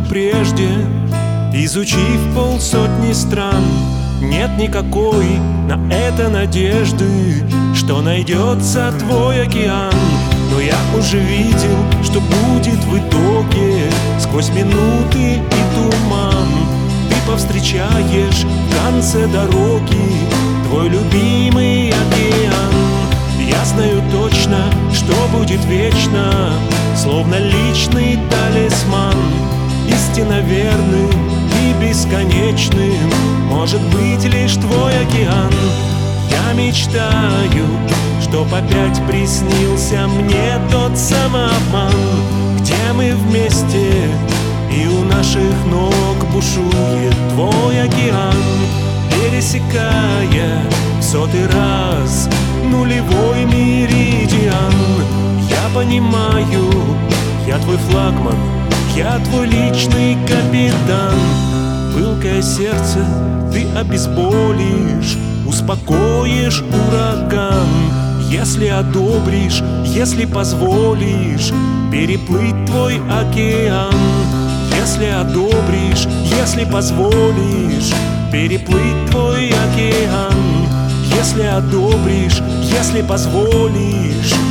прежде, изучив полсотни стран. Нет никакой на это надежды, что найдется твой океан. Но я уже видел, что будет в итоге. Сквозь минуты и туман ты повстречаешь в конце дороги твой любимый океан. Я знаю точно, что будет вечно, словно личный талисман. Истинно верным и бесконечным может быть лишь твой океан. Я мечтаю, чтоб опять приснился мне тот самообман, где мы вместе, и у наших ног бушует твой океан, пересекая в 100-й раз нулевой меридиан. Я понимаю, я твой флагман, я твой личный капитан. Пылкое сердце ты обезболишь, успокоишь ураган. Если одобришь, если позволишь переплыть твой океан. Если одобришь, если позволишь переплыть твой океан. Если одобришь, если позволишь